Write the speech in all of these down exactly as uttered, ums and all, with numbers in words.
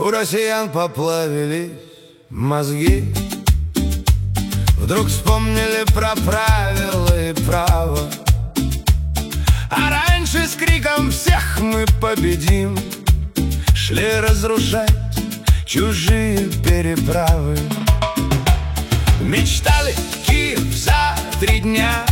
У россиян поплавились мозги, вдруг вспомнили про правила и право. А раньше с криком «всех мы победим» шли разрушать чужие переправы. Мечтали Киев за три дня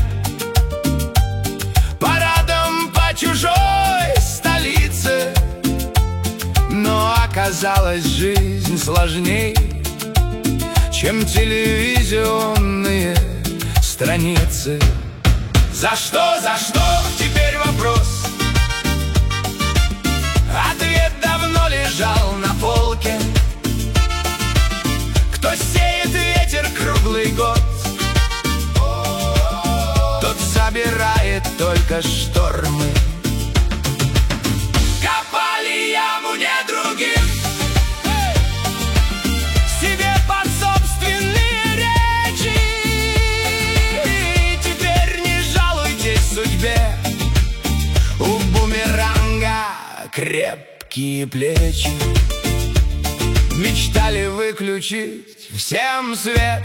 парадом по чужой столице, но оказалась жизнь сложней, чем телевизионные страницы. За что, за что, теперь вопрос. Ответ давно лежал на полке. Кто сеет ветер круглый год, тот собирает только штормы. Копали яму не другим, себе под собственные речи. Теперь не жалуйтесь судьбе, у бумеранга крепкие плечи. Мечтали выключить всем свет,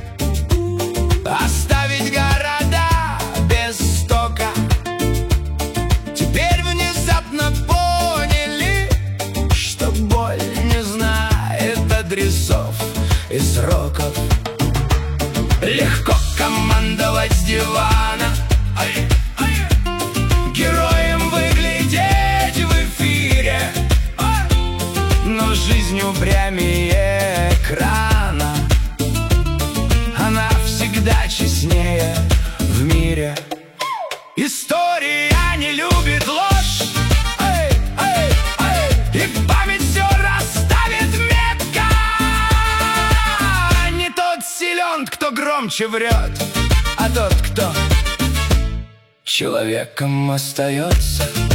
оставить города без тока. Теперь внезапно поняли, что боль не знает адресов и сроков. Легко командовать с дивана, героем выглядеть в эфире, но жизнь упрямее экрана, она всегда честнее в мире. История не любит ложь, эй, эй, эй, и память все расставит метко. Не тот силен, кто громче врет, а тот, кто человеком остается.